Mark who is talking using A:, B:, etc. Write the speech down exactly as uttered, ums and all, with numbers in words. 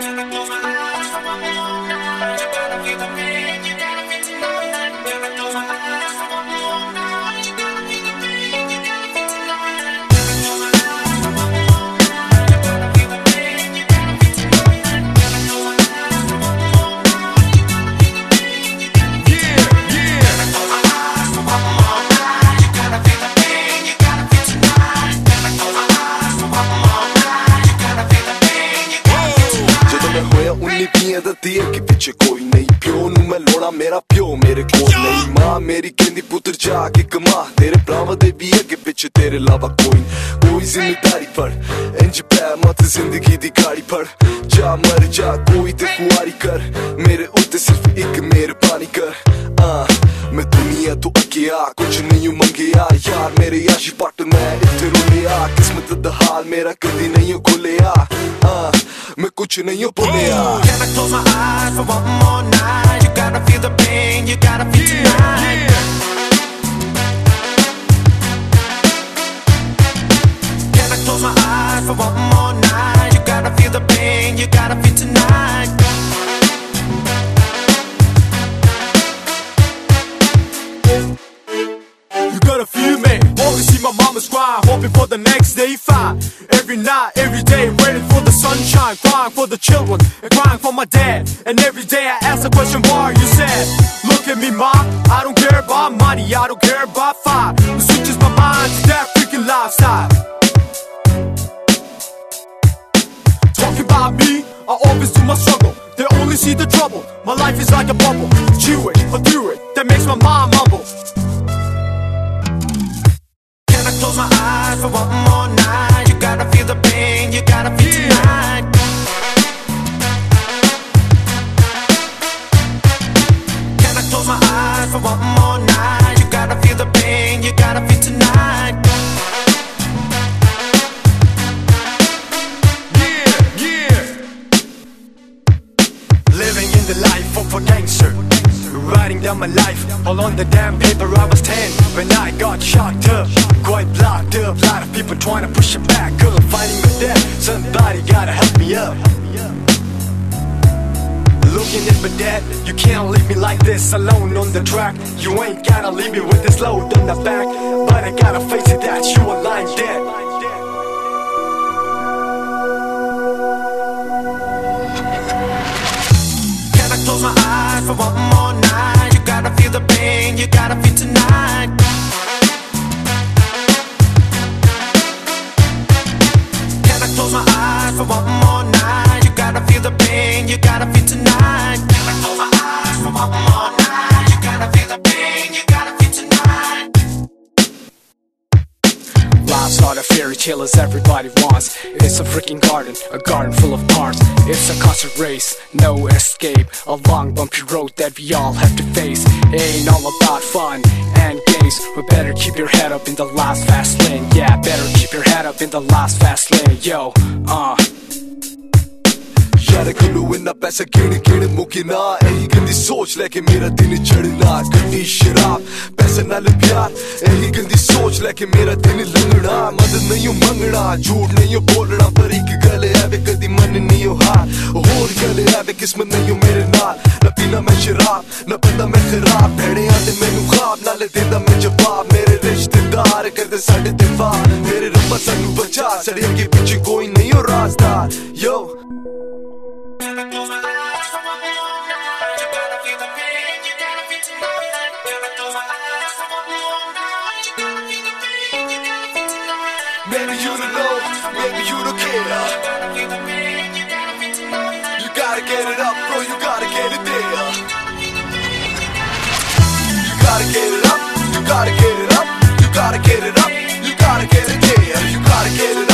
A: दिए कि पिछे कोई नहीं प्यो नू मैं लोड़ा मेरा प्यो मेरे को नहीं मां मेरी कहंदी पुत्र जाके कमा तेरे भरावां दे भी अगे पिछे तेरे अलावा कोई कोई जिम्मेदारी फड़ इंज पै मत जिंदगी दी गाड़ी फड़ जा मर जा कोई ते कुआरी कर मेरे उत्ते सिर्फ एक मेहरबानी कर आ मैं दुनिया तो अगे आ कुछ नहीं मंगया यार मेरे याशी पट मैं इत्थे रुलिया किस्मत दा हाल मेरा कदी नहीं खुलिया आ मैं कुछ नहीं बोलिया
B: Can I close my eyes for one more night? You gotta feel the pain, you gotta feel tonight. Can I close my eyes for one more night? You gotta feel the pain, you gotta feel tonight. You gotta feel me, always see my mama's cry, hoping for the next day fine. Every night, every day, waiting for the sunshine, crying for the children, and crying for my dad. And every day I ask the question, why are you sad? Look at me, mom, I don't care about money, I don't care about fire. It switches my mind to that freaking lifestyle. Talking about me, I always do my struggle. They only see the trouble, my life is like a bubble. Chew it, or do it, that makes my mind mumble. Can I close my eyes for one more night? You gotta feel the pain, you gotta feel tonight. Can I close my eyes for one more night? You gotta feel the pain, you gotta feel tonight. Yeah, yeah. Living in the life of a gangster, writing down my life all on the damn paper. I was ten when I got shocked up, quite blocked up. Lot of people trying to push it back up, fighting with death. Somebody gotta help me up. Looking at my dad, you can't leave me like this alone on the track. You ain't gotta leave me with this load on the back, but I gotta face it that you are lying dead. Can I close my eyes for one more night? You gotta feel the pain, you gotta feel tonight. Can I close my eyes for one more night? You gotta feel the pain, you gotta feel tonight. Can I close my eyes for one more night? You gotta feel the pain, you gotta feel tonight.
C: Life's not a fairy tale as everybody wants. It's a freaking garden, a garden full of thorns. It's a constant race, no escape. A long bumpy road that we all have to face. It ain't all about fun and games, but better keep your head up in the last fast lane. Yeah, better keep your head up in the last fast lane. Yo, uh
A: यार गलू इन्ना पैसा गिण गिण मुकी ना यही गंदी सोच लेके मेरा दिन चढ़ना गड्डी शराब पैसे नाल प्यार यही गंदी सोच लेके मेरा दिन लंघना मदद नहीं मंगना झूठ नहीं बोलना पर एक गल है वे कदी मन नहीं हार होर गल है वे किस्मत नहीं मेरे नाल न पीना मैं शराब न बंदा मैं खराब भेड़े आते मैनू ख्वाब नाले देंदा मैं जवाब मेरे रिश्तेदार करदे साडे ते वार मेरे रब्बा सानू बचा साडे अगे पीछे कोई नहीं हो राजदार यो
B: Can I close my eyes for one more night? You gotta feel the pain, you gotta feel tonight. Can I close my eyes for one more night? You gotta feel the pain, you gotta feel tonight.
A: Maybe you don't know, maybe you don't care.
B: You gotta feel the pain, you gotta feel tonight.
A: You gotta get it up, bro, you gotta get it there. You gotta get it up, you gotta get it up, you gotta get it up, you gotta get it there. You gotta get it up.